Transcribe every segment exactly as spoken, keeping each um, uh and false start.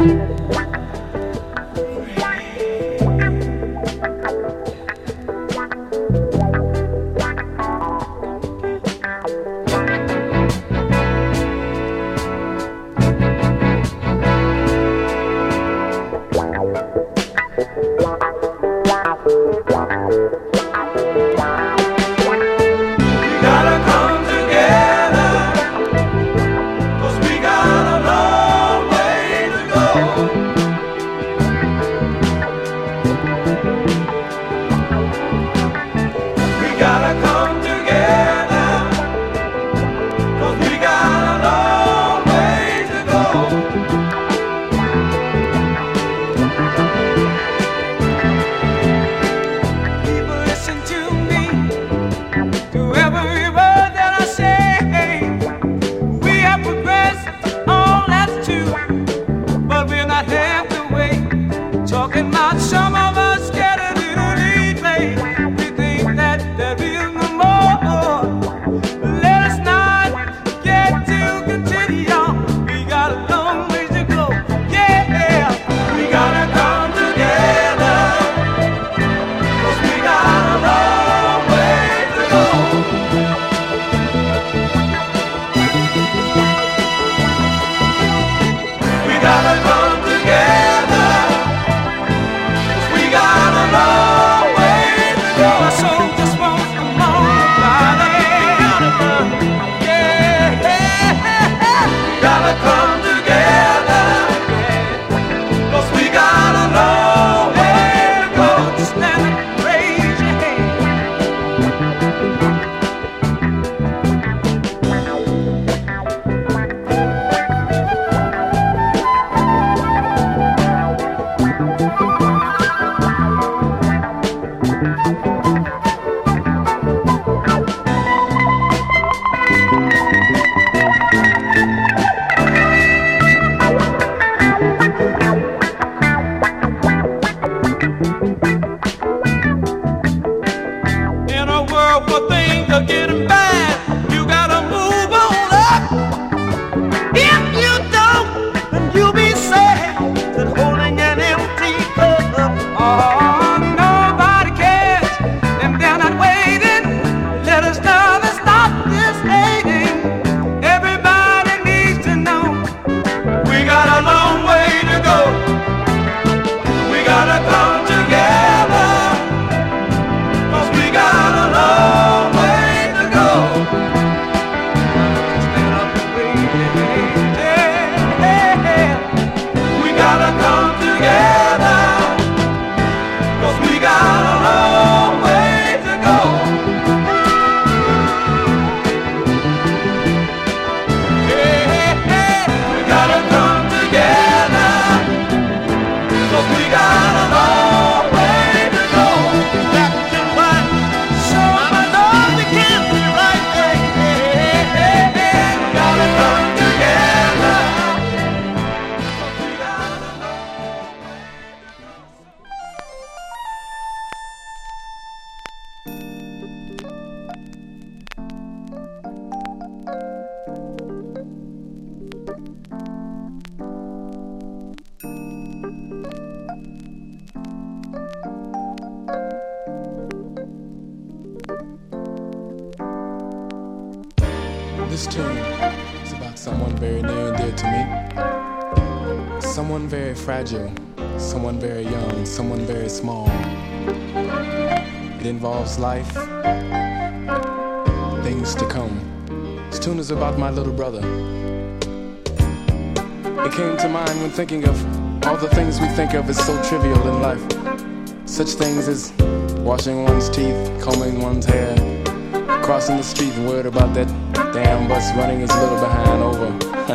This tune is about someone very near and dear to me. Someone very fragile, someone very young, someone very small. It involves life, things to come. This tune is about my little brother. It came to mind when thinking of all the things we think of as so trivial in life. Such things as washing one's teeth, combing one's hair, crossing the street and worried about that damn bus running his little behind over.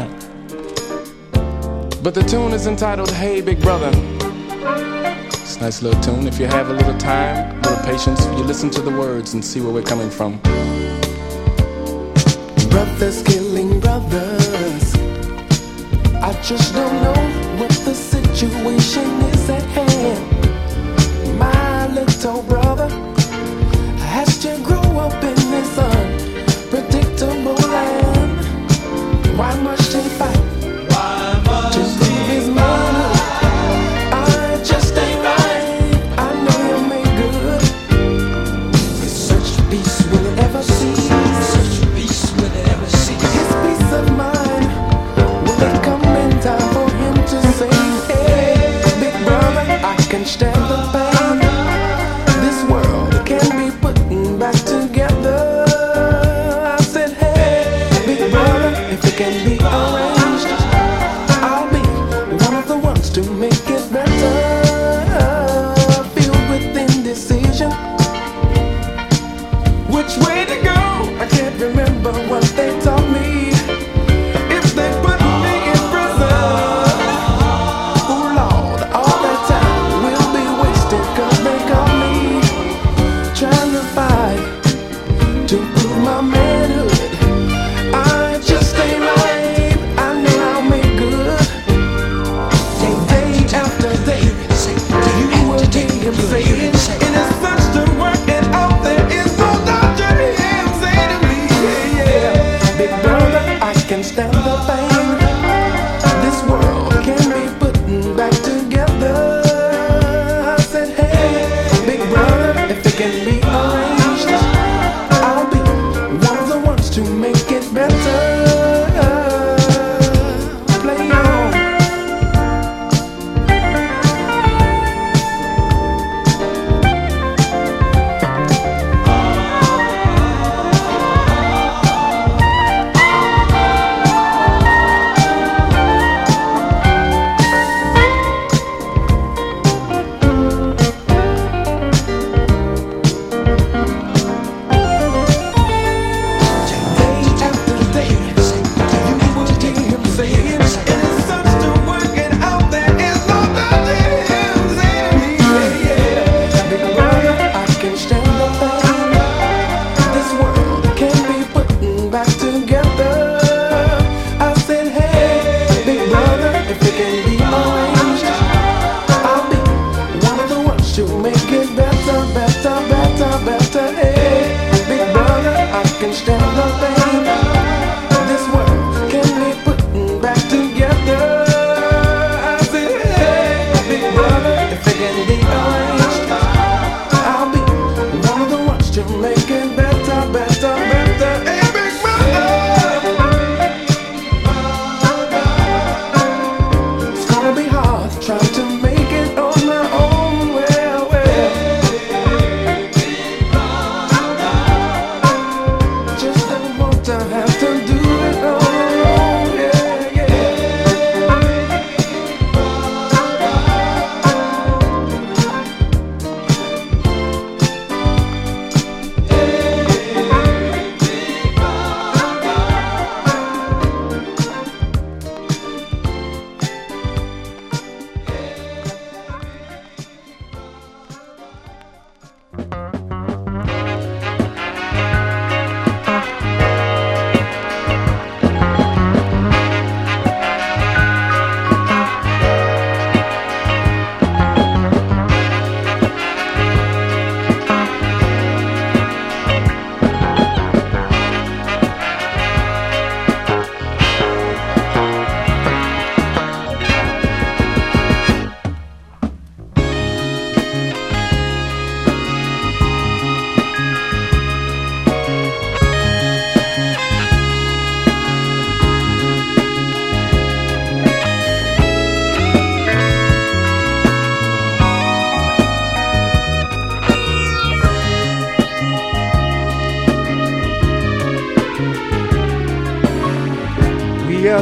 But the tune is entitled Hey Big Brother. It's a nice little tune. If you have a little time, a little patience, you listen to the words and see where we're coming from. Brothers killing brothers, I just don't know what the situation is at hand. My little brother has to grow up in this unpredictable land. Why must he fight? Why must to leave his mother?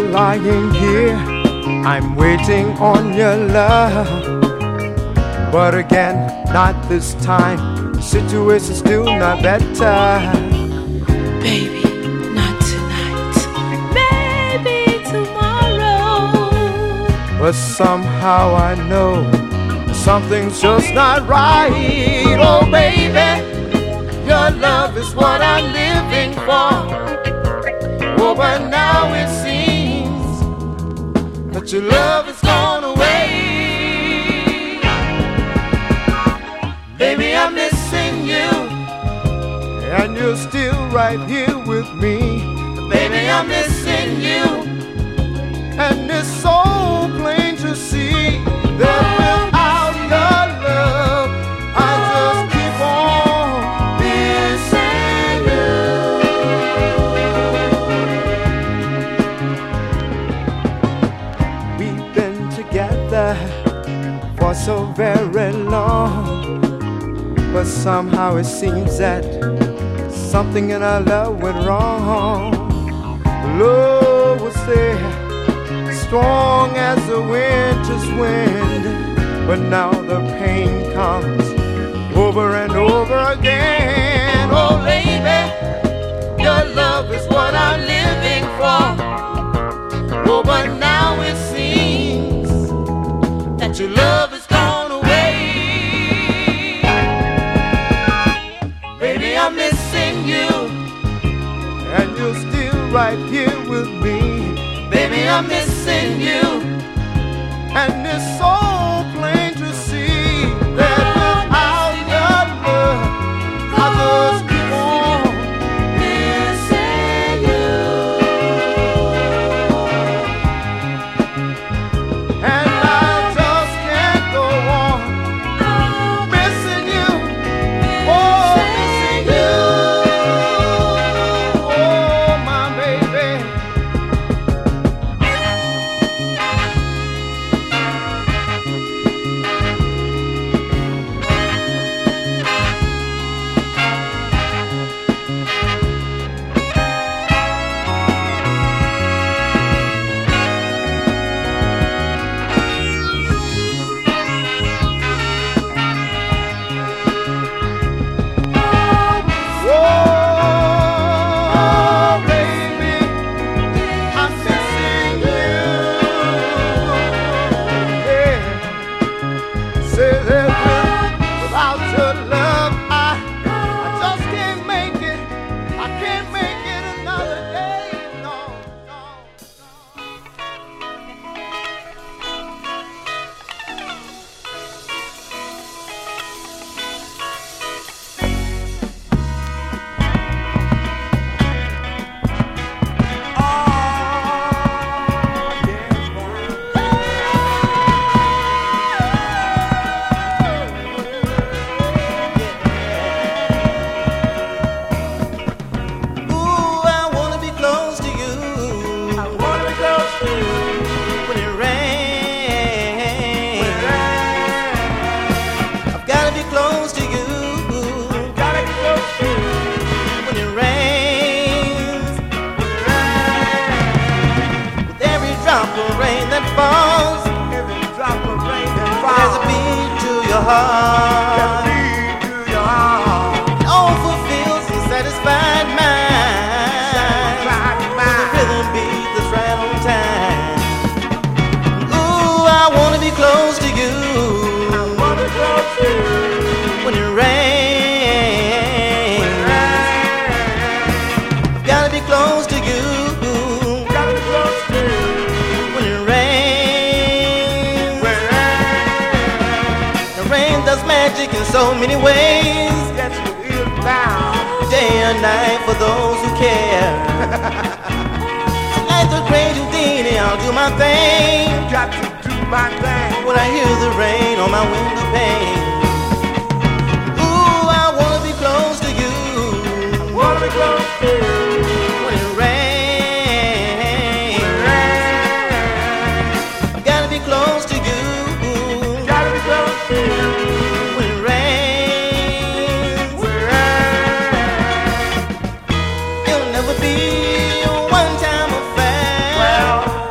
lying here, I'm waiting on your love. But again, not this time. The situation's still not better. Baby, not tonight. Maybe tomorrow. But somehow I know something's just not right. Oh baby, your love is what I'm living for. Oh, but now it seems that your love has gone away. Baby, I'm missing you, and you're still right here with me. Baby, I'm missing you, and it's so plain to see that without your love, I just keep on missing you. We've been together for so very long, but somehow it seems that something in our love went wrong. Love was there, strong as the winter's wind, but now the pain comes over and over again. Oh baby, your love is what I'm living for. Oh, but now it seems that your love is gone away. Baby, I'm missing you, and you're still right here with me. Baby, I'm missing you, and it's so plain to see that without your love, I just keep on missing you. And I just can't go on missing you. Oh, missing you. Oh, my baby. Oh, baby, I'm missing you. Yeah. Say that without your love, I, I just can't make it. I can't make it another day. No, no, no. Ooh, I wanna be close to you. I wanna be close to you. When it rains, I've gotta be close to you. Gotta be close to you. When it rains, with every drop of rain that falls, every drop of rain that falls, there's a beat to your heart. There's a beat to your heart. It all fulfills a satisfied mind. With a rhythm beat that's right on time. Ooh, I wanna be close to you. I wanna be close to you. When it rains, I've gotta be close to you. Gotta be close to you. When it rains, the rain does magic in so many ways. That's what it's about. Day and night for those who care. So like the great Houdini, I'll do my thing. Got to do my thing. When I hear the rain on my window pane. Ooh, I wanna be close to you. I wanna be close to you. When it rains, I've gotta be close to you. Gotta be close to you. When it rains, it'll never be a one-time affair. Well,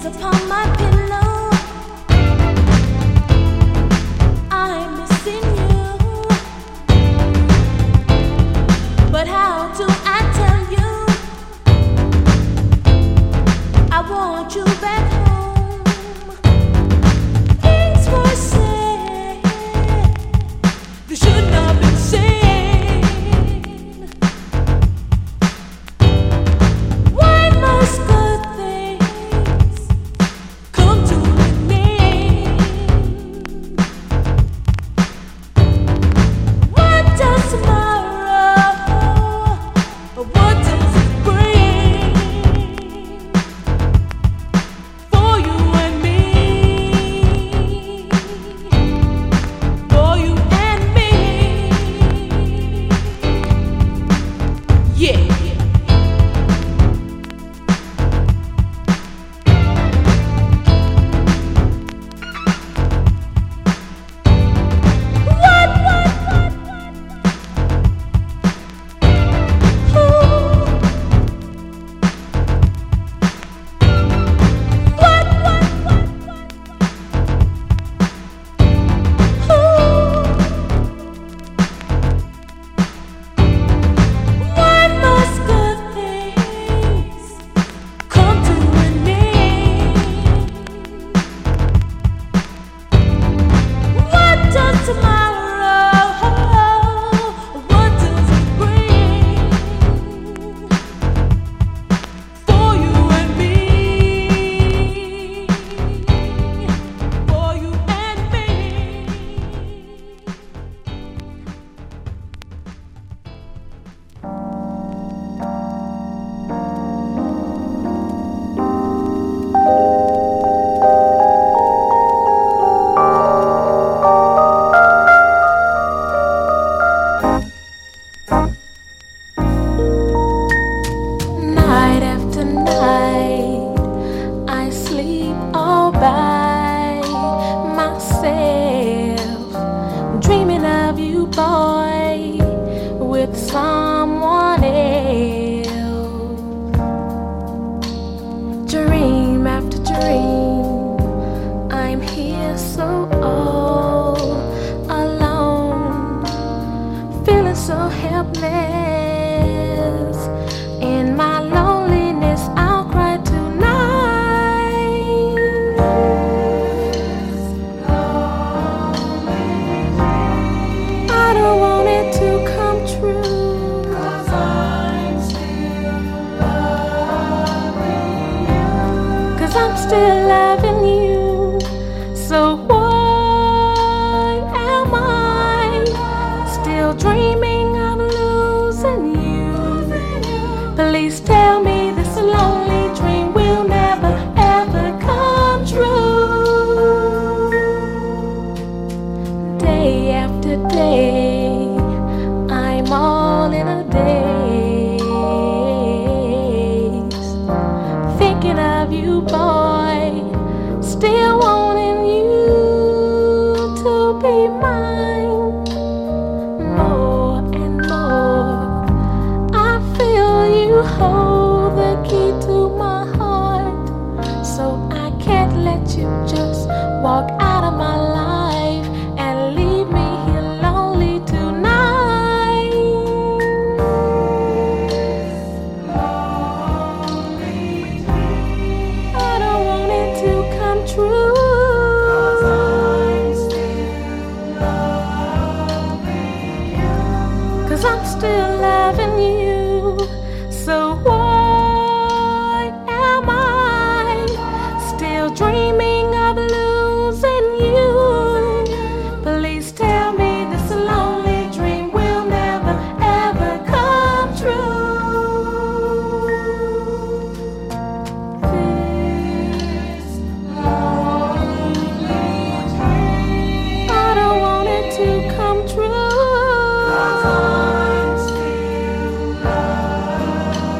upon my pillow. I'm missing you, but how do I tell you I want you back home? Things were said they should not have been said.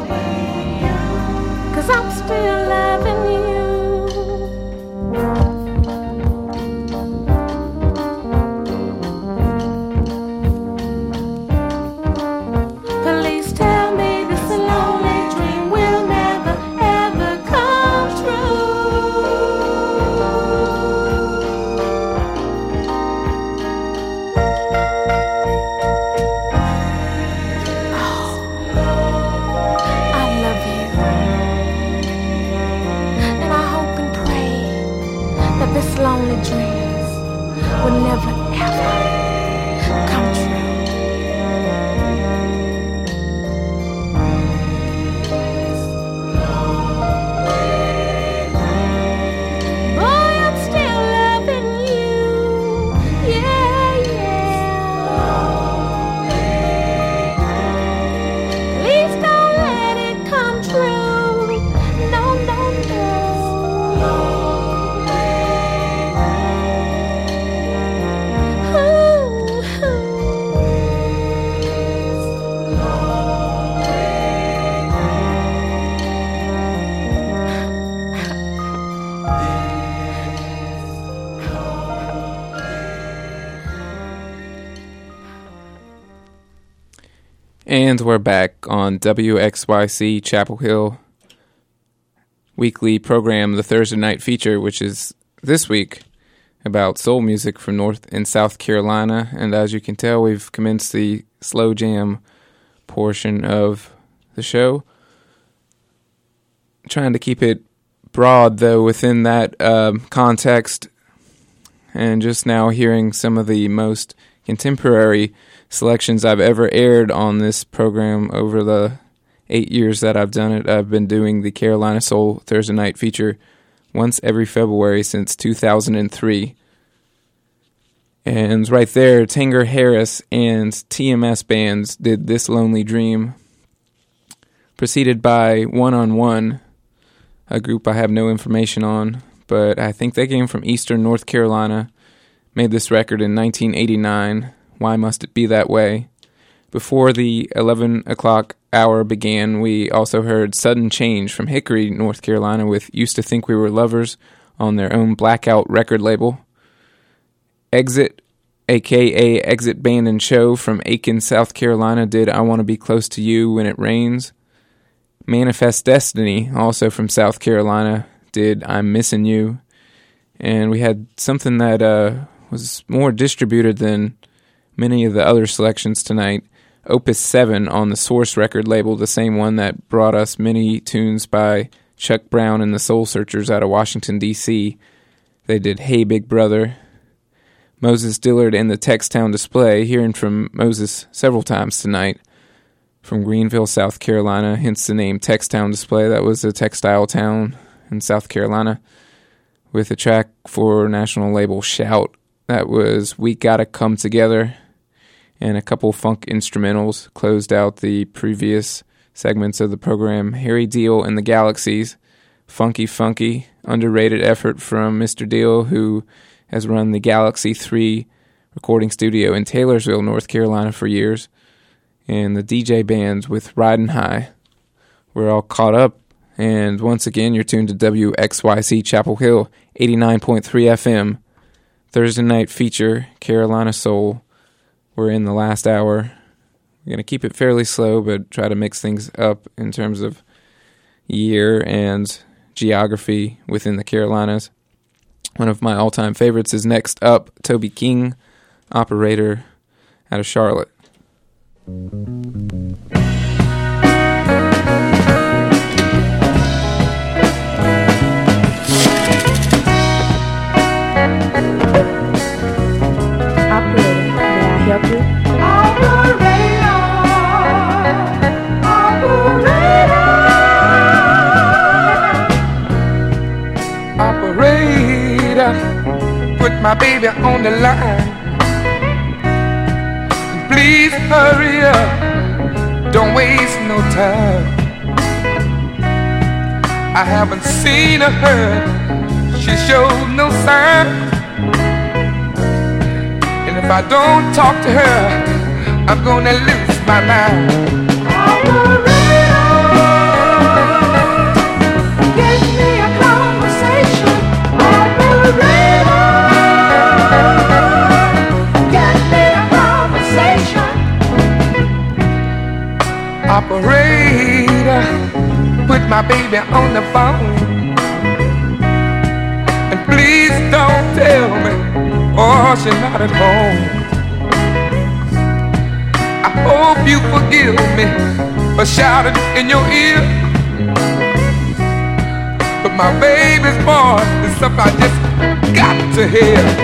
I'm still loving you. this lonely dreams will never ever come true. And we're back on W X Y C Chapel Hill weekly program, the Thursday night feature, which is this week about soul music from North and South Carolina. And as you can tell, we've commenced the slow jam portion of the show. Trying to keep it broad, though, within that um, context. And just now hearing some of the most contemporary selections I've ever aired on this program over the eight years that I've done it. I've been doing the Carolina Soul Thursday night feature once every February since two thousand three. And right there, Tanger Harris and T M S Bands did This Lonely Dream, preceded by One on One, a group I have no information on, but I think they came from Eastern North Carolina, made this record in nineteen eighty-nine. Why Must It Be That Way? Before the eleven o'clock hour began, we also heard Sudden Change from Hickory, North Carolina, with Used to Think We Were Lovers on their own Blackout record label. Exit, a k a. Exit Band and Show from Aiken, South Carolina, did I Want to Be Close to You When It Rains. Manifest Destiny, also from South Carolina, did I'm Missing You. And we had something that uh, was more distributed than many of the other selections tonight. Opus seven on the Source record label, the same one that brought us many tunes by Chuck Brown and the Soul Searchers out of Washington, D C They did Hey Big Brother. Moses Dillard and the Textown Display, hearing from Moses several times tonight, from Greenville, South Carolina, hence the name Textown Display. That was a textile town in South Carolina, with a track for national label Shout. That was We Gotta Come Together, and a couple funk instrumentals closed out the previous segments of the program. Harry Deal and the Galaxies, Funky Funky, underrated effort from Mister Deal, who has run the Galaxy three recording studio in Taylorsville, North Carolina for years. And the D J Bands with Riding High. We're all caught up, and once again, you're tuned to W X Y C Chapel Hill, eighty-nine point three F M. Thursday night feature, Carolina Soul. We're in the last hour. We're going to keep it fairly slow, but try to mix things up in terms of year and geography within the Carolinas. One of my all-time favorites is next up, Toby King, Operator, out of Charlotte. Help you? Operator, operator, operator, put my baby on the line. Please hurry up, don't waste no time. I haven't seen or heard, she showed no sign. If I don't talk to her, I'm gonna lose my mind. Operator, give me a conversation. Operator, give me a conversation. Operator, put my baby on the phone. And please don't tell me, oh, she's not at home. I hope you forgive me for shouting in your ear, but my baby's born is something I just got to hell.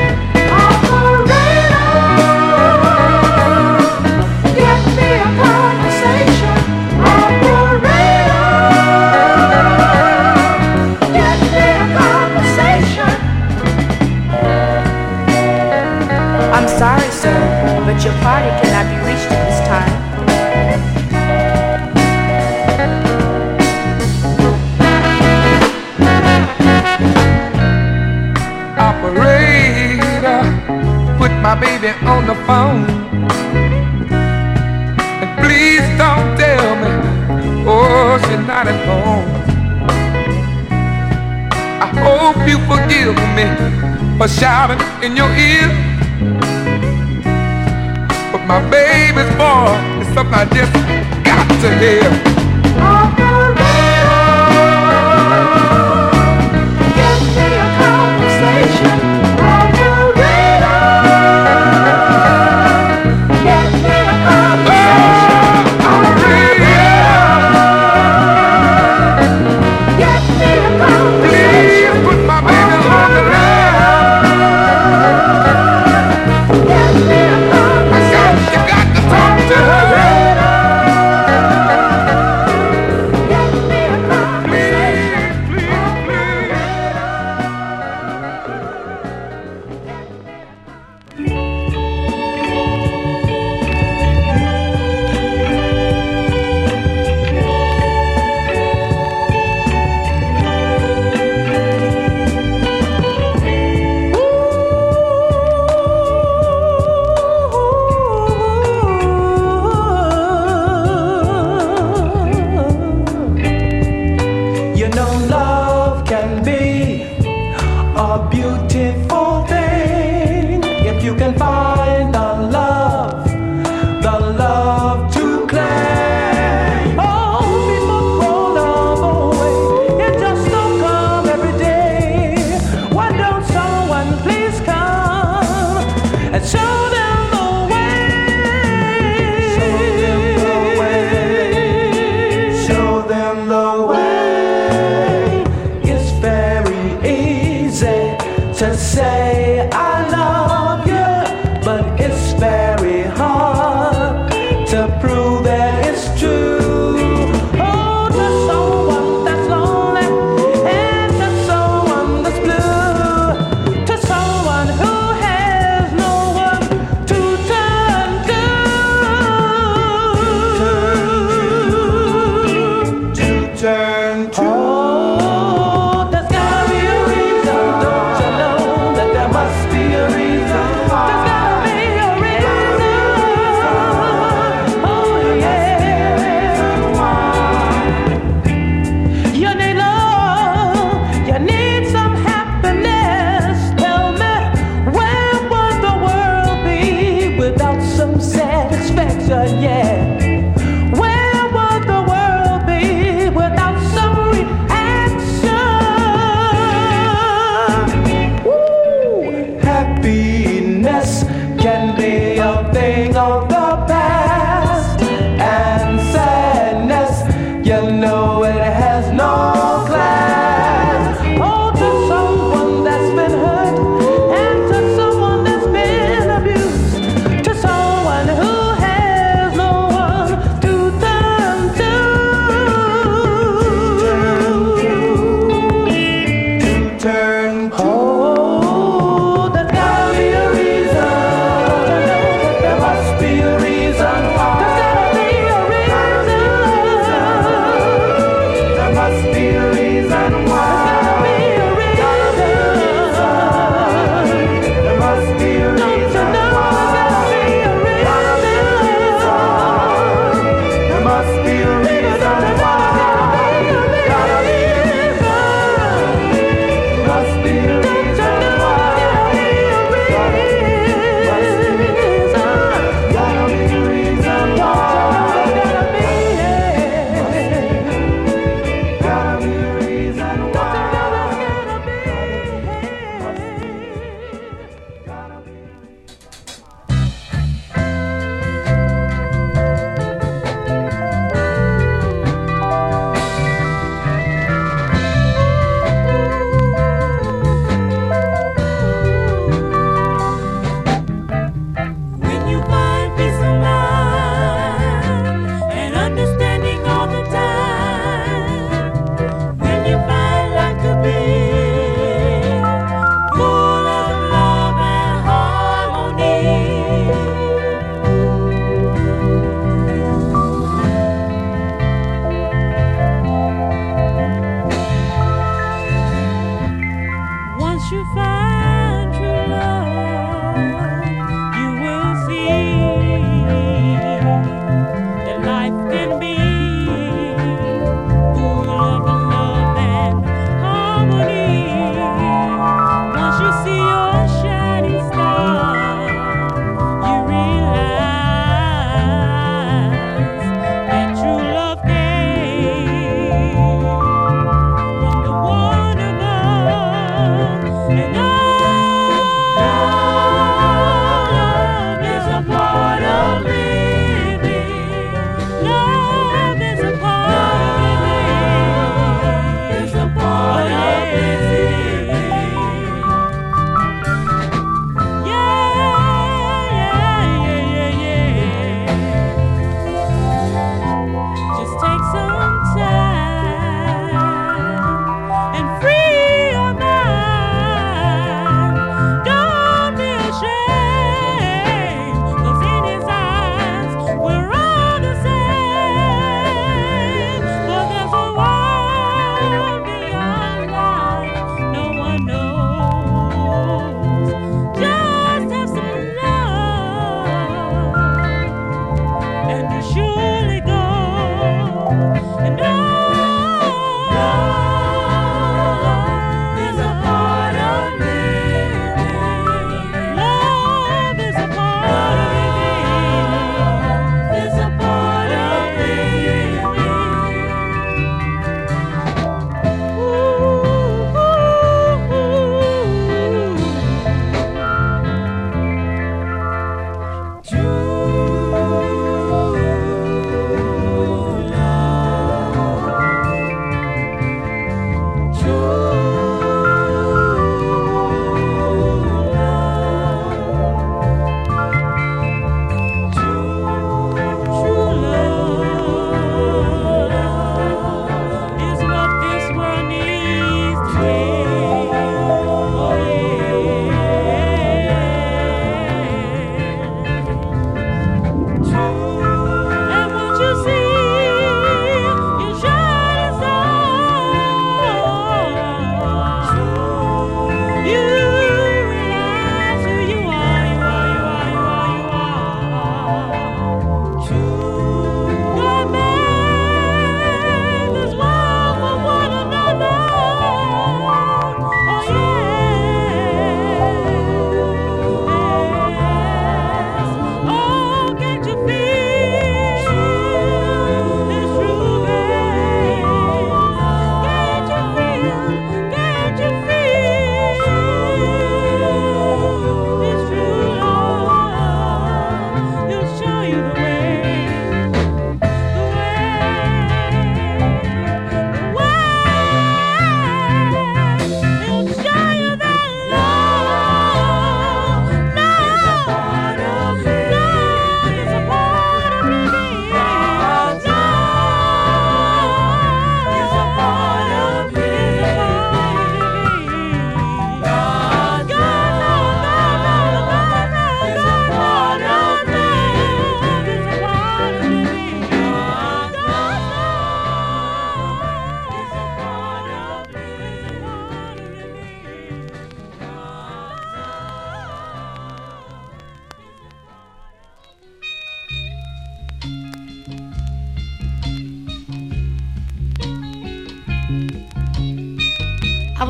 I'm sorry, sir, but your party cannot be reached at this time. Operator, put my baby on the phone. And please don't tell me, oh, she's not at home. I hope you forgive me for shouting in your ear. But my baby's boy is something I just got to hear. Operator, get me a conversation. Operator, get me a conversation. Operator, get me a conversation. Please put my baby on the line. Get me a conversation. You got to talk to her. You know love can be a beautiful thing if you can find the love, the love to claim. Oh, people throw love away, it just don't come every day. Why don't someone please come and show them the way? Show them the way. To say I love you, but it's very hard to prove that it's true. Oh, to someone that's lonely and to someone that's blue, to someone who has no one to turn to, to turn to. Oh, there's gotta be a reason, don't you know? There must be a reason why. There's gotta be a reason. Oh yeah. You need love. You need some happiness. Tell me, where would the world be without some satisfaction? Yeah. Where would the world be without some reaction? Woo! Happiness can be a thing of the past, and sadness, you know it has no class. Oh, to someone that's been hurt, and to someone that's been abused, to someone who has no one to turn to, to turn to. Oh, there's gotta be a reason. There must be a reason why. There's gotta be a reason. There must be a reason why. There's gotta be a reason. There must be a reason why. There must be a reason why. Gotta be a reason. Must be a reason.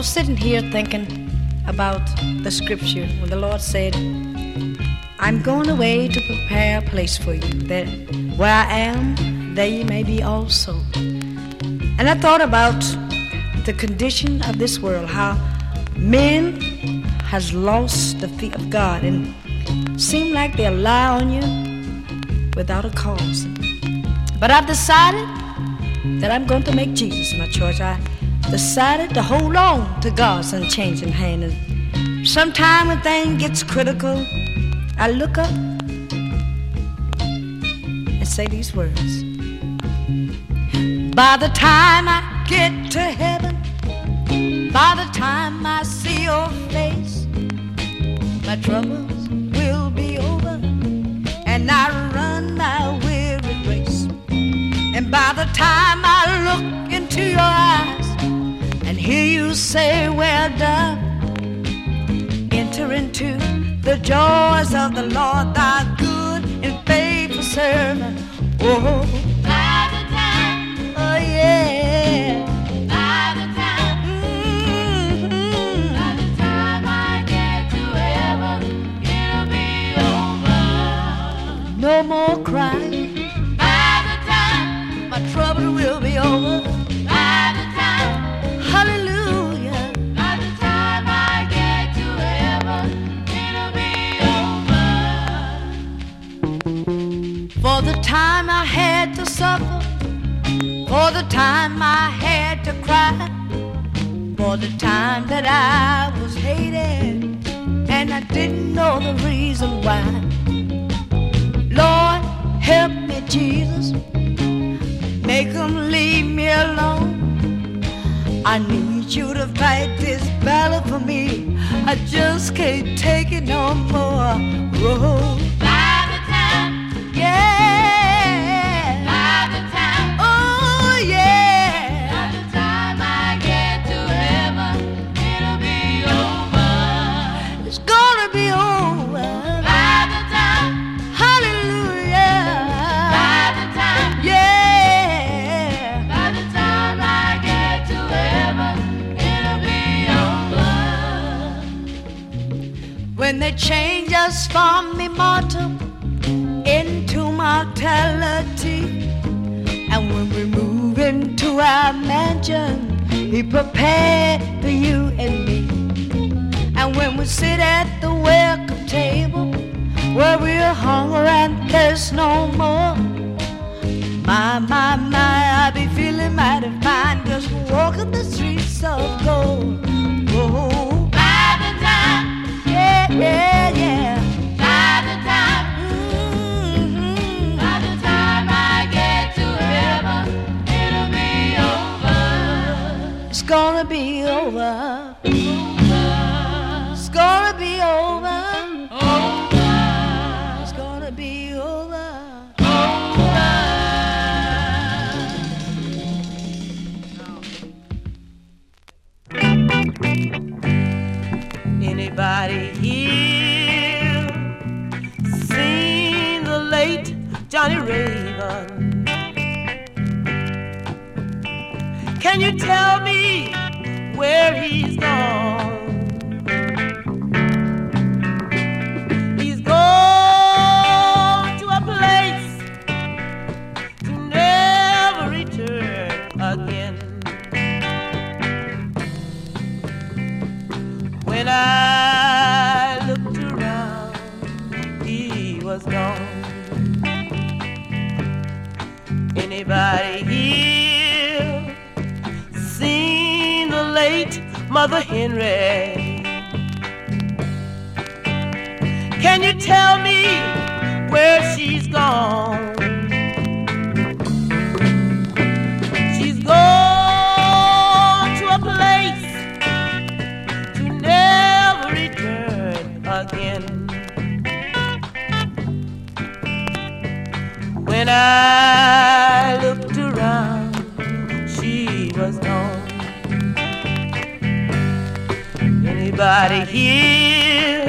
was sitting here thinking about the scripture when the Lord said, I'm going away to prepare a place for you, that where I am, there you may be also. And I thought about the condition of this world, how men has lost the fear of God and seem like they lie on you without a cause. But I've decided that I'm going to make Jesus my choice. I decided to hold on to God's unchanging hand. And sometime when things gets critical, I look up and say these words. By the time I get to heaven, by the time I see your face, my troubles will be over, and I run my weary race. And by the time I look into your eyes and hear you say, well done, enter into the joys of the Lord, thy good and faithful servant. Oh, by the time, oh yeah, by the time, mm-hmm. by the time I get to heaven, it'll be over. No more crying. By the time, my trouble will be over. By the time, hallelujah. By the time I get to heaven, for the time I had to suffer, for the time I had to cry, for the time that I was hated and I didn't know the reason why. Lord, help me, Jesus, make them leave me alone. I need you to fight this battle for me. I just can't take it no more. Whoa. By the time, yeah. By the time, oh yeah. By the time I get to heaven, it'll be over. It's gonna be over. By the time, hallelujah. By the time, yeah. By the time I get to heaven, it'll be over. When they change us from immortal into mortality, and when we move into our mansion, He prepared for you and me. And when we sit at the welcome table, where we're hungry and thirst no more, my, my, my, I be feeling mighty fine just walking the streets of gold. Oh, by the time, yeah, yeah, yeah. By the time, mm-hmm. By the time I get to heaven, it'll be over. It's gonna be over. Over. It's gonna be over. Over. It's gonna be over. Anybody here seen the late Johnny Raven? Can you tell me where he's gone? He's gone to a place to never return again. When I looked around, he was gone. Anybody here seen the late Mother Henry? Can you tell me where she's gone? She's gone to a place to never return again. When I looked around, she was gone. Anybody here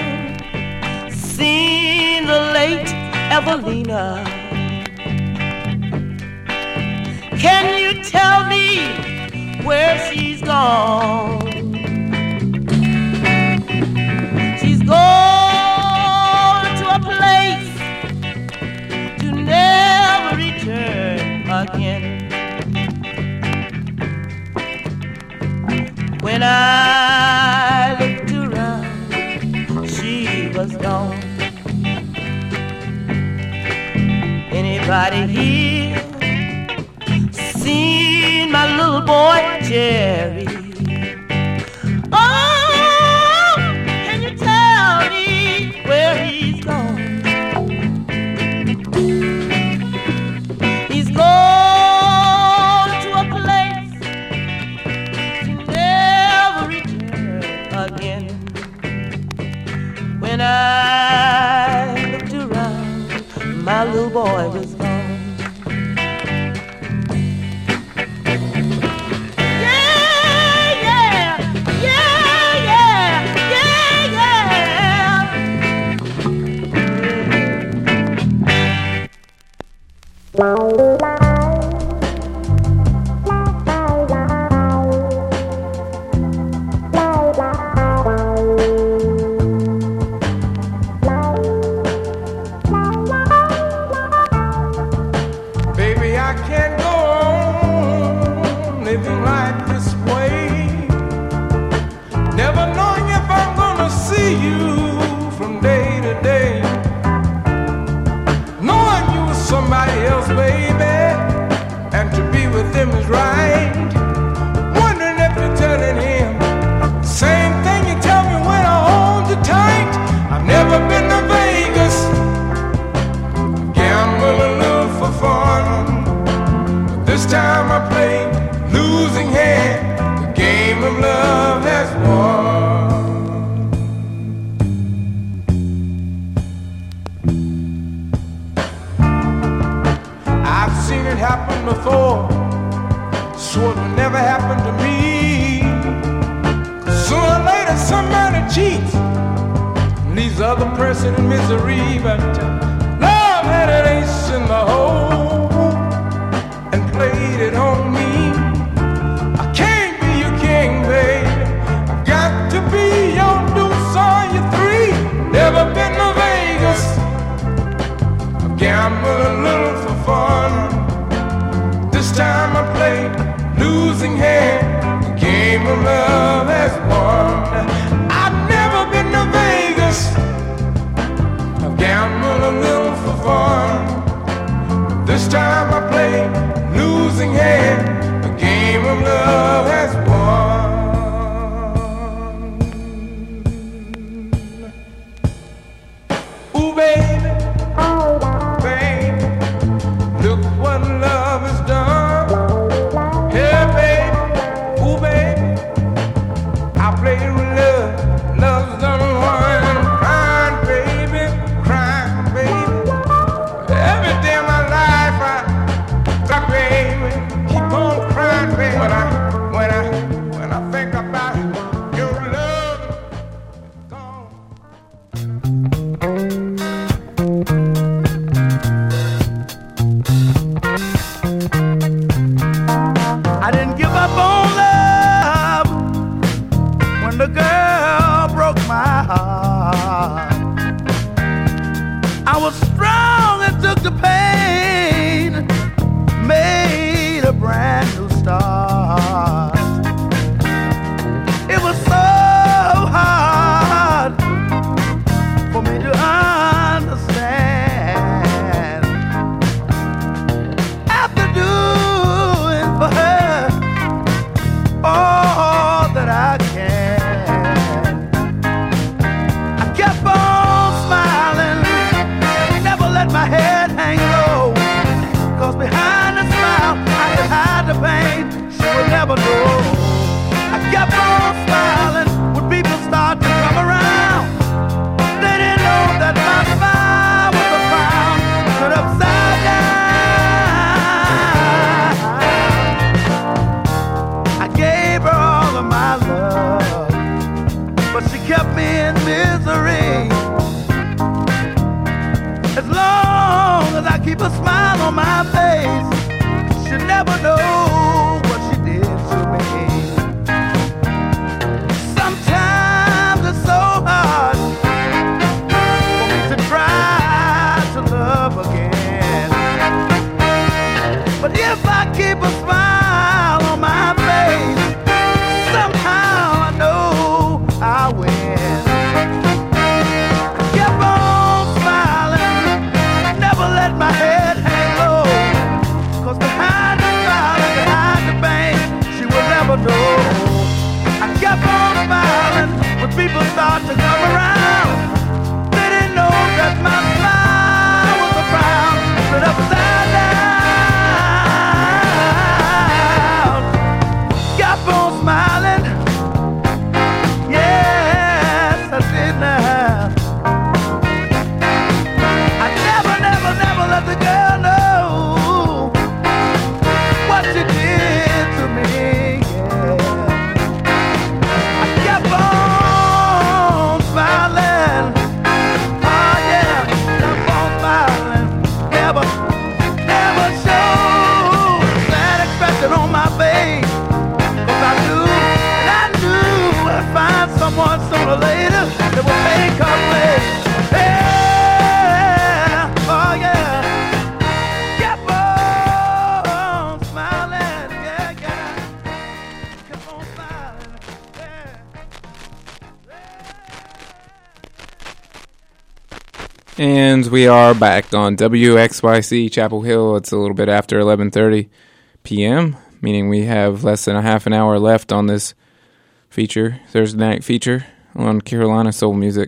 seen the late Evelina? Can you tell me where she's gone? was gone. Anybody here seen my little boy Jerry? Oh, can you tell me where he's gone? He's gone to a place to never return again. When I looked around, my little boy was gone. Somehow I know I win. And we are back on W X Y C Chapel Hill. It's a little bit after eleven thirty p.m., meaning we have less than a half an hour left on this feature, Thursday night feature on Carolina Soul Music.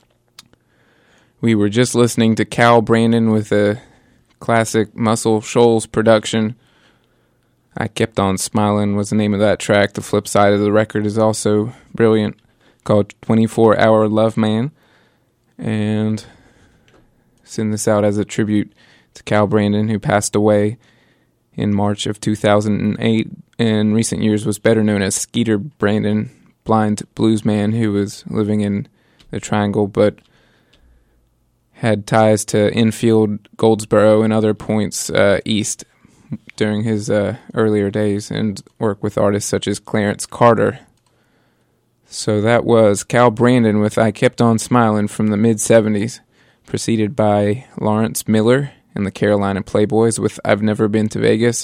We were just listening to Cal Brandon with a classic Muscle Shoals production. I Kept On Smiling was the name of that track. The flip side of the record is also brilliant, called twenty-four hour Love Man. And send this out as a tribute to Cal Brandon, who passed away in March of two thousand eight. In recent years was better known as Skeeter Brandon, blind bluesman who was living in the Triangle but had ties to Enfield, Goldsboro, and other points uh, east during his uh, earlier days, and worked with artists such as Clarence Carter. So that was Cal Brandon with I Kept On Smiling from the mid-seventies. Preceded by Lawrence Miller and the Carolina Playboys with I've Never Been to Vegas.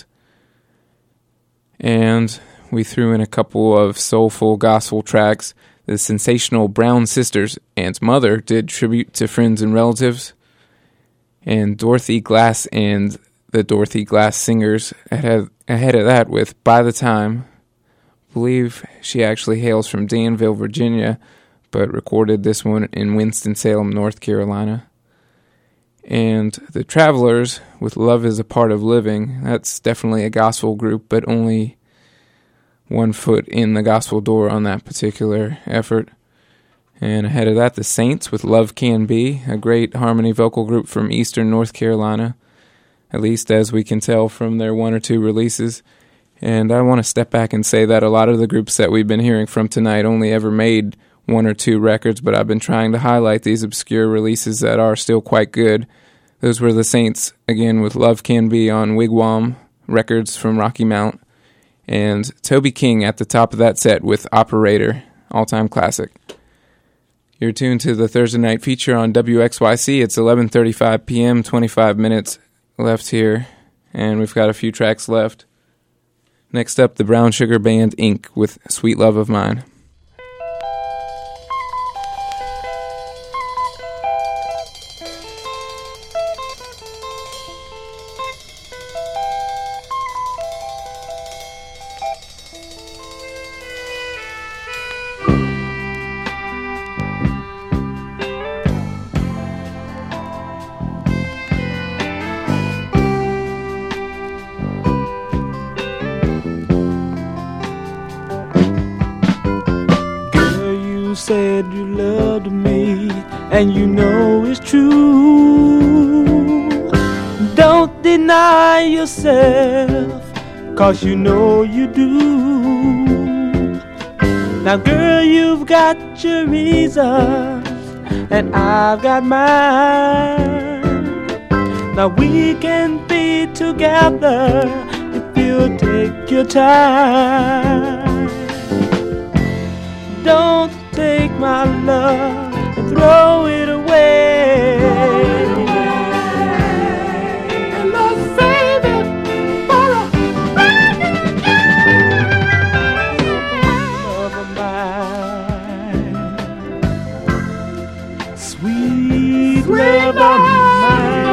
And we threw in a couple of soulful gospel tracks. The sensational Brown Sisters, Aunt's mother, did tribute to friends and relatives. And Dorothy Glass and the Dorothy Glass Singers ahead, ahead of that with By the Time. I believe she actually hails from Danville, Virginia, but recorded this one in Winston-Salem, North Carolina. And the Travelers with Love is a Part of Living. That's definitely a gospel group, but only one foot in the gospel door on that particular effort. And ahead of that, the Saints with Love Can Be, a great harmony vocal group from eastern North Carolina, at least as we can tell from their one or two releases. And I want to step back and say that a lot of the groups that we've been hearing from tonight only ever made one or two records, but I've been trying to highlight these obscure releases that are still quite good. Those were the Saints, again, with Love Can Be on Wigwam Records from Rocky Mount, and Toby King at the top of that set with Operator, all-time classic. You're tuned to the Thursday night feature on W X Y C. It's eleven thirty-five p.m., twenty-five minutes left here, and we've got a few tracks left. Next up, the Brown Sugar Band, Incorporated with Sweet Love of Mine. Said you loved me, and you know it's true. Don't deny yourself, 'cause you know you do. Now girl, you've got your reasons, and I've got mine. Now we can be together if you take your time. Don't take my love and throw it away. And Lord, save it for a brand new day. Love of mine, sweet, sweet love of mine.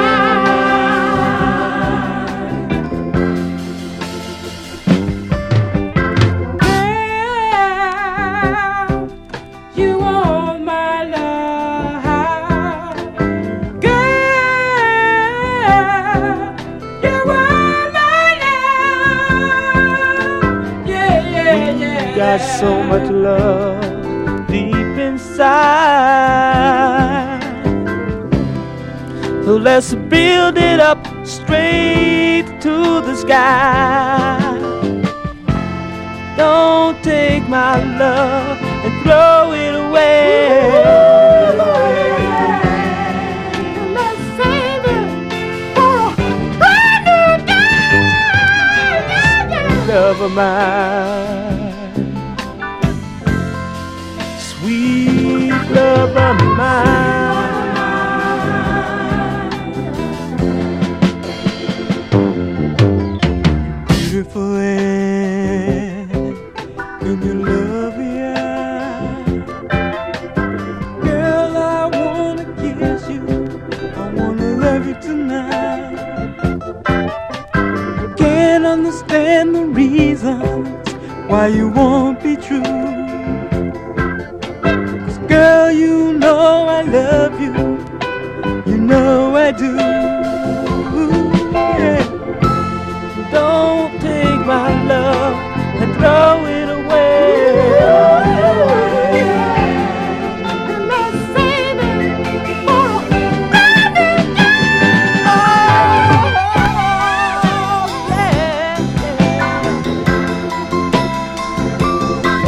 Got so much love deep inside, so let's build it up straight to the sky. Don't take my love and throw it away. Let's save it for a brand new day. Love of mine, sweet love of mine. Beautiful in your lovely eyes. Girl, I wanna kiss you and the reasons why you won't be true. 'Cause girl, you know I love you, you know I do. Yeah. Don't take my love and throw it away. Let's save it for a rainy day. Oh, yeah, yeah.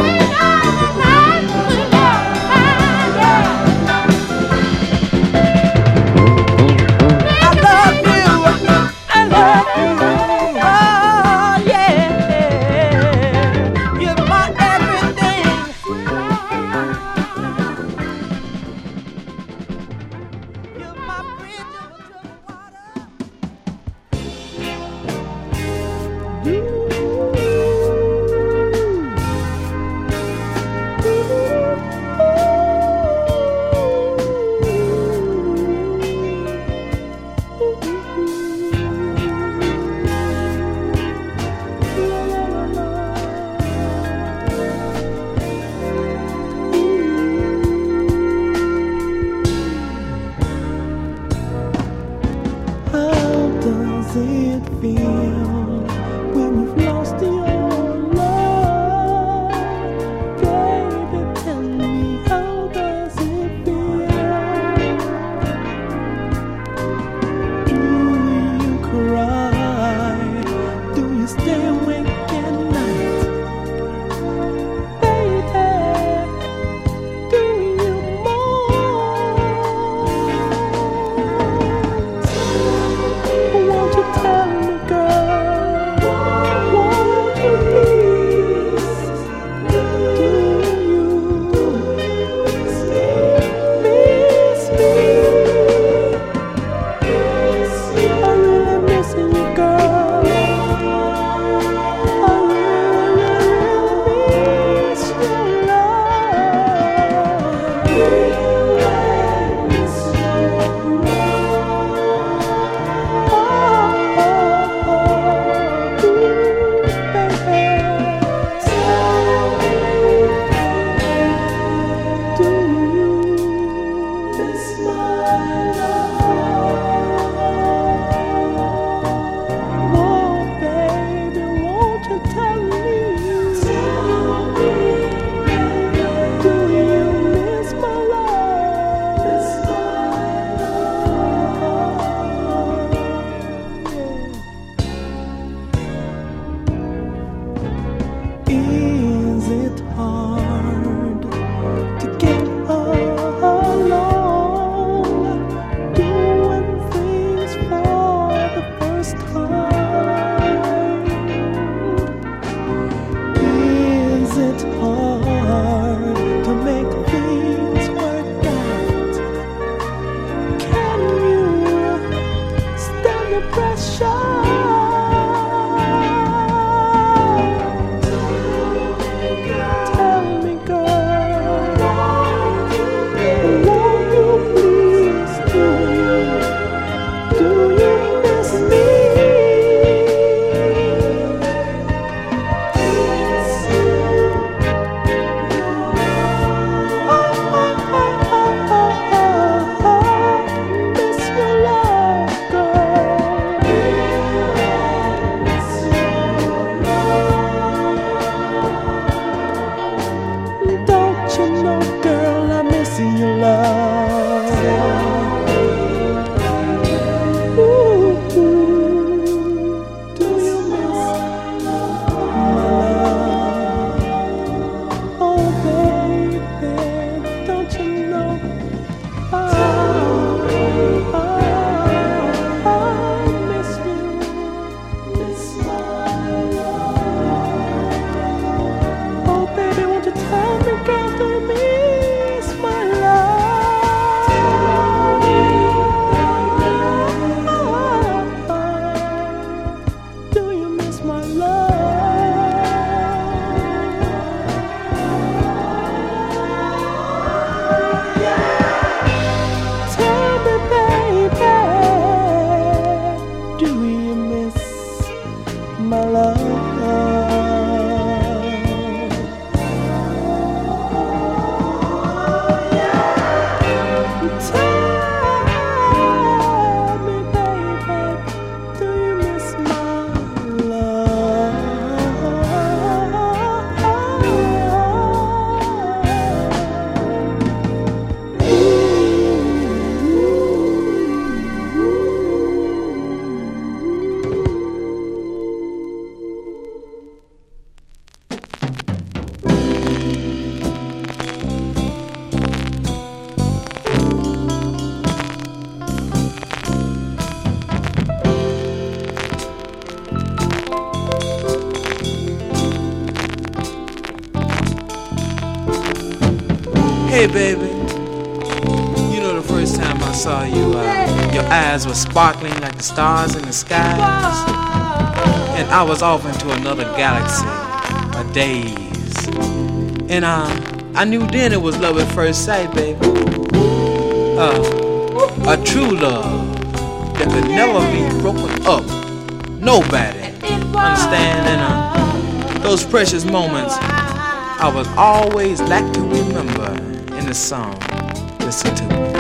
Hey, baby. You know the first time I saw you, uh, your eyes were sparkling like the stars in the skies. And I was off into another galaxy, a daze. And uh, I knew then it was love at first sight, baby. Uh, a true love that could never be broken up. Nobody. Understand? And uh, those precious moments I would always like to remember in the song. Listen to me.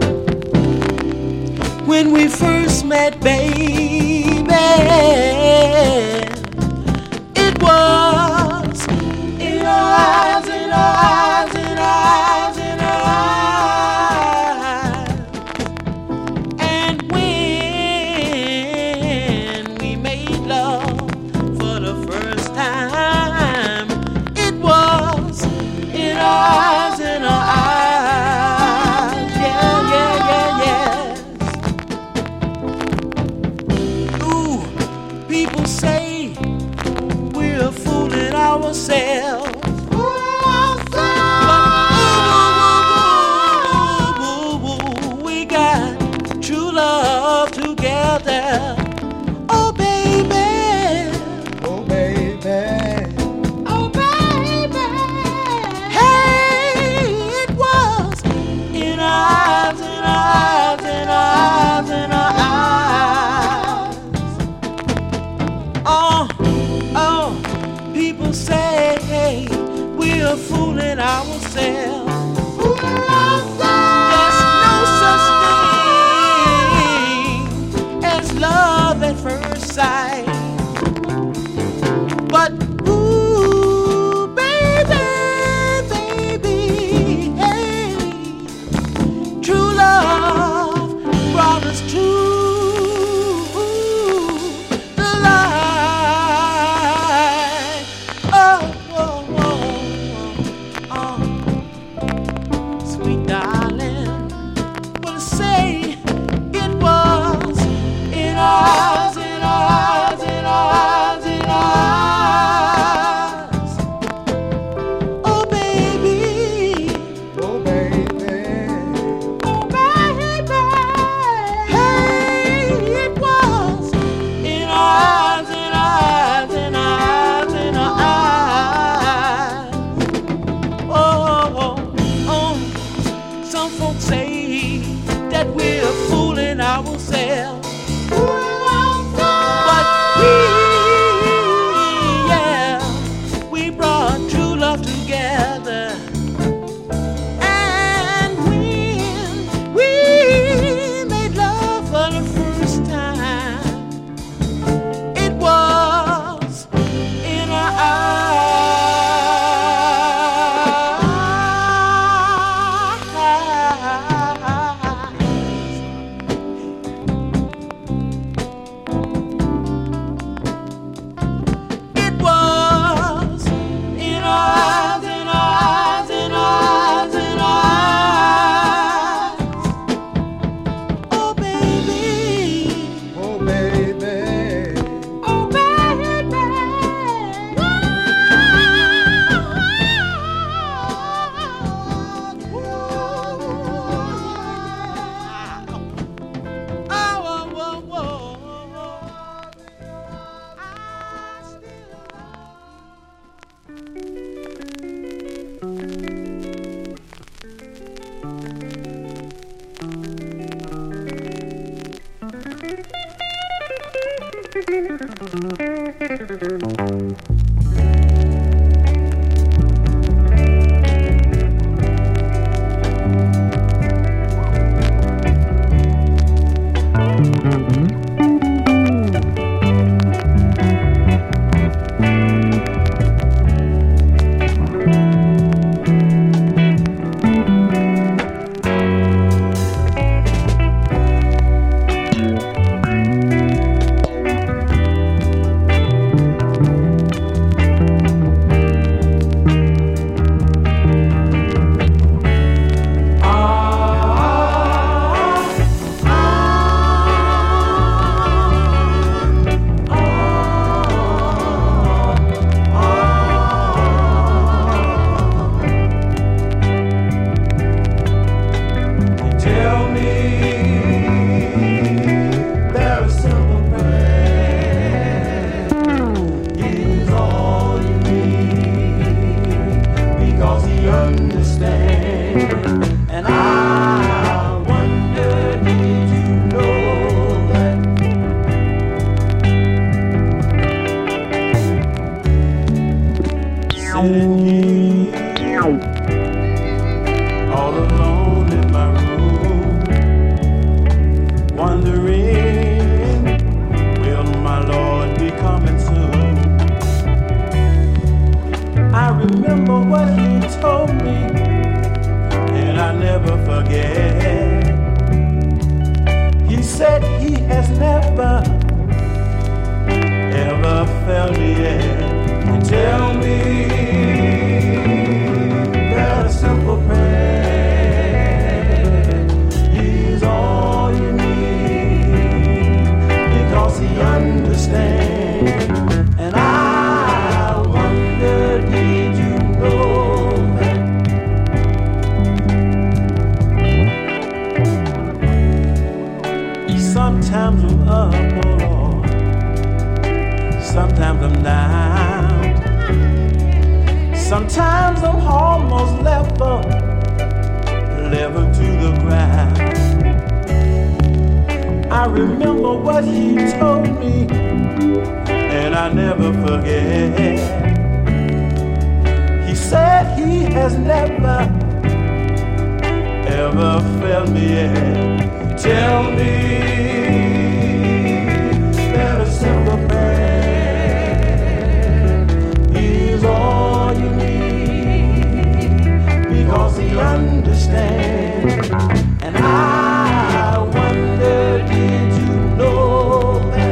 When we first met, baby, it was in our eyes, in our eyes, in our eyes, in our eyes. And when we made love for the first time, it was in our eyes, in our eyes. Yeah, yeah, yeah, yeah. Ooh, people say we're fooling ourselves. Together, oh baby, Oh baby, oh baby. Hey, it was in our eyes, in our eyes, in our eyes, in our eyes. Oh, oh, people say hey, we're fooling ourselves. There's no such thing as love at first sight. But ooh, baby, baby, hey, true love brought us to the light. Oh, oh, oh, oh, sweet darling, what to say? It was in our eyes, in our eyes, in our eyes, in our eyes. Oh baby, oh baby, oh baby. Hey, it was in our eyes, in our eyes, in our eyes, in our eyes. Oh, oh, oh. Some folks say that we're fooling ourselves. But we, yeah, we brought true love together. And when we made love for the first time, it was in our eyes. Sometimes I'm up, oh Lord. Sometimes I'm down. Sometimes I'm almost level, level to the ground. I remember what he told me, and I never forget. He said he has never, ever felt me yet. Tell me that a simple prayer is all you need, because he understands. And I wonder, did you know that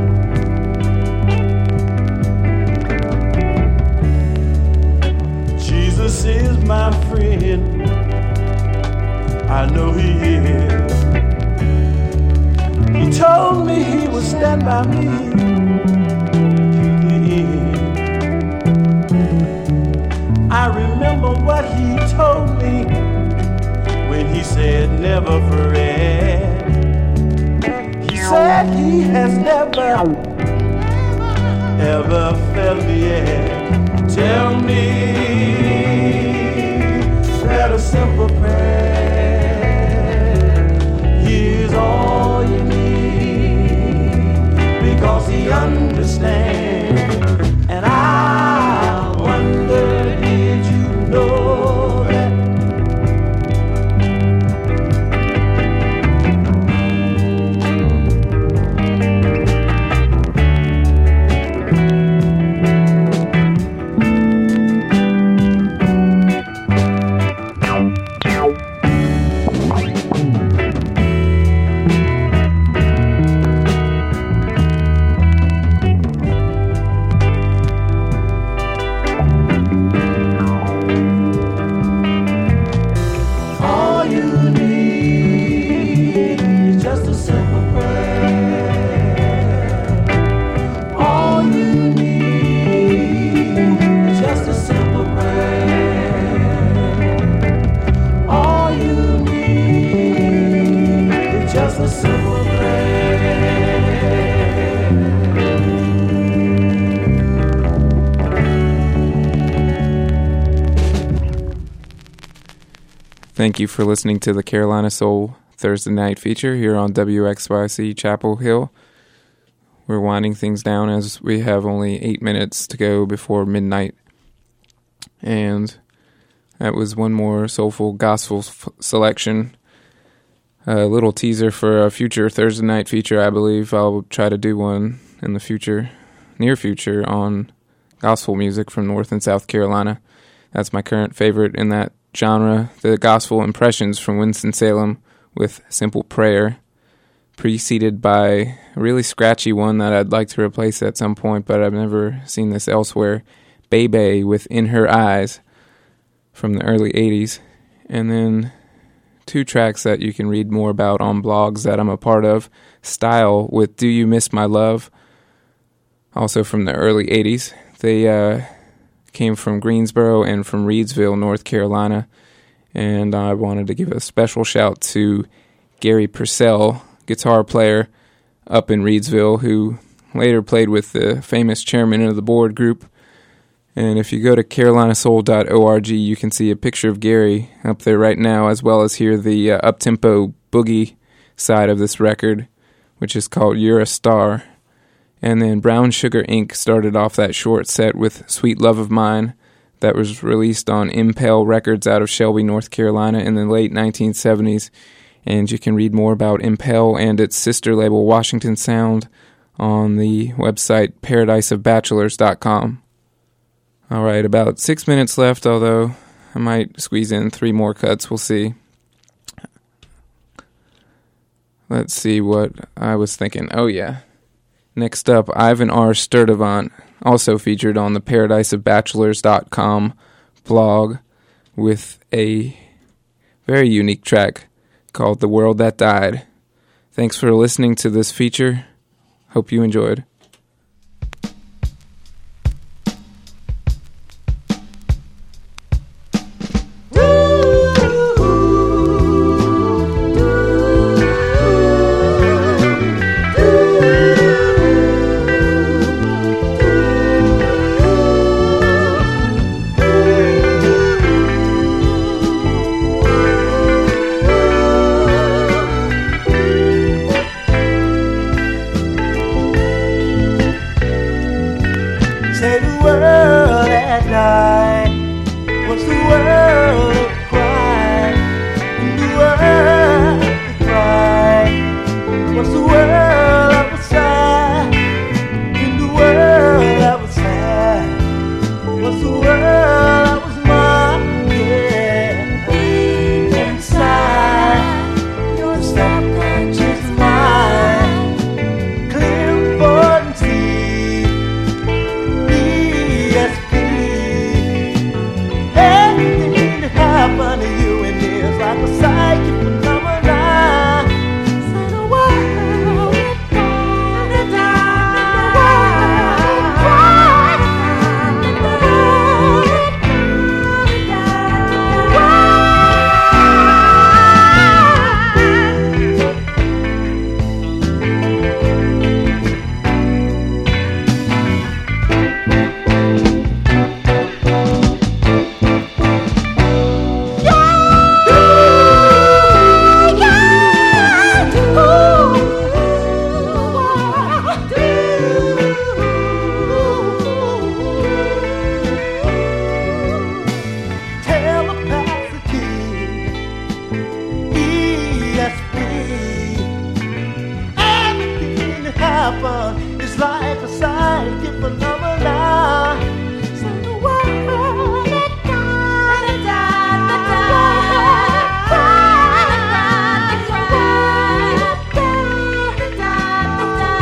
Jesus is my friend? I know he is. He told me he would stand by me to the end. I remember what he told me when he said never fret. He said he has never, ever felt me yet. Tell me that a simple prayer is all you need, because he understands. And I wonder, did you know that Thank you for listening to the Carolina Soul Thursday night feature here on W X Y C Chapel Hill. We're winding things down as we have only eight minutes to go before midnight. And that was one more soulful gospel f- selection. A little teaser for a future Thursday night feature, I believe. I'll try to do one in the future, near future, on gospel music from North and South Carolina. That's my current favorite in that genre, the Gospel Impressions from Winston-Salem with Simple Prayer, preceded by a really scratchy one that I'd like to replace at some point, but I've never seen this elsewhere, Bebe with In Her Eyes from the early eighties, and then two tracks that you can read more about on blogs that I'm a part of, Style with Do You Miss My Love, also from the early eighties. They uh came from Greensboro and from Reidsville, North Carolina, and I wanted to give a special shout to Gary Purcell, guitar player up in Reidsville, who later played with the famous chairman of the board group. And if you go to carolina soul dot org, you can see a picture of Gary up there right now, as well as hear the uh, up-tempo boogie side of this record, which is called You're a Star. And then Brown Sugar Incorporated started off that short set with Sweet Love of Mine that was released on Impel Records out of Shelby, North Carolina in the late nineteen seventies. And you can read more about Impel and its sister label Washington Sound on the website paradise of bachelors dot com. All right, about six minutes left, although I might squeeze in three more cuts. We'll see. Let's see what I was thinking. Oh, yeah. Next up, Ivan R. Sturdivant, also featured on the paradise of bachelors dot com blog with a very unique track called The World That Died. Thanks for listening to this feature. Hope you enjoyed. just be. Everything that happened is like a psychic phenomena. So the world that died, that died, that died, cried, cried, cried, cried, died,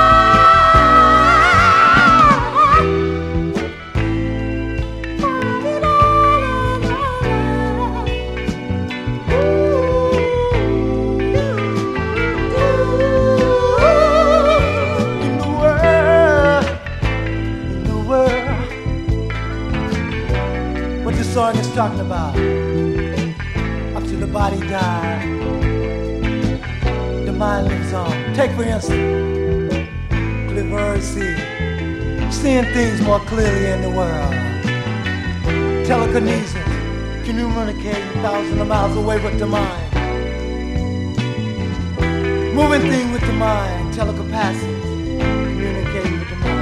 song is talking about. Up to the body died, the mind lives on. Take for instance, clairvoyancy, seeing things more clearly in the world. Telekinesis, communicating thousands of miles away with the mind. Moving things with the mind, telecapacity, communicating with the mind.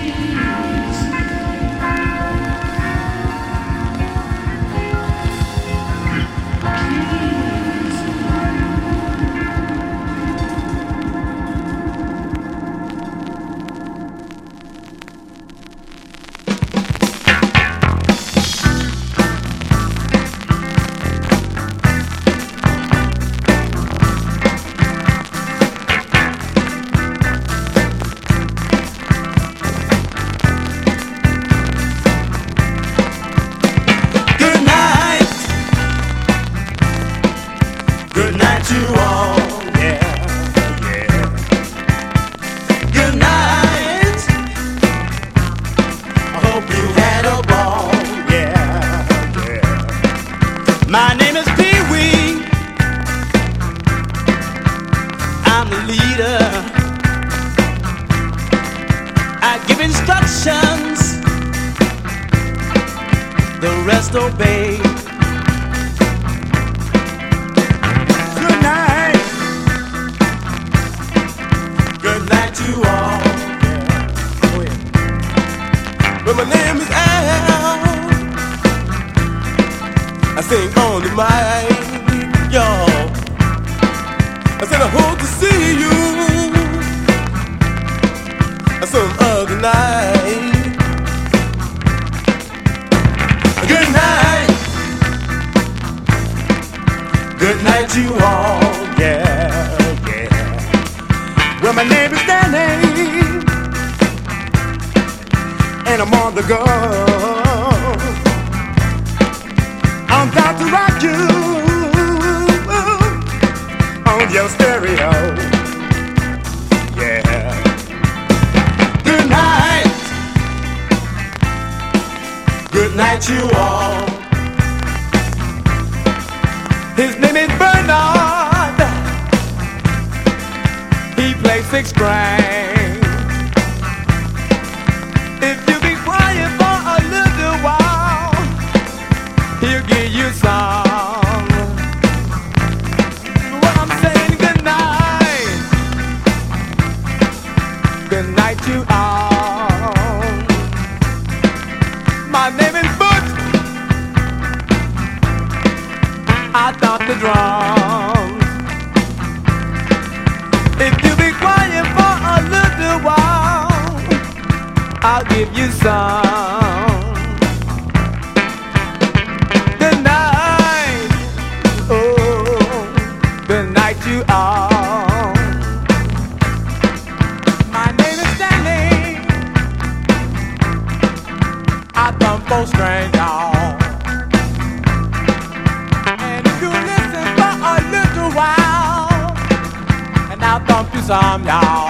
Some y'all.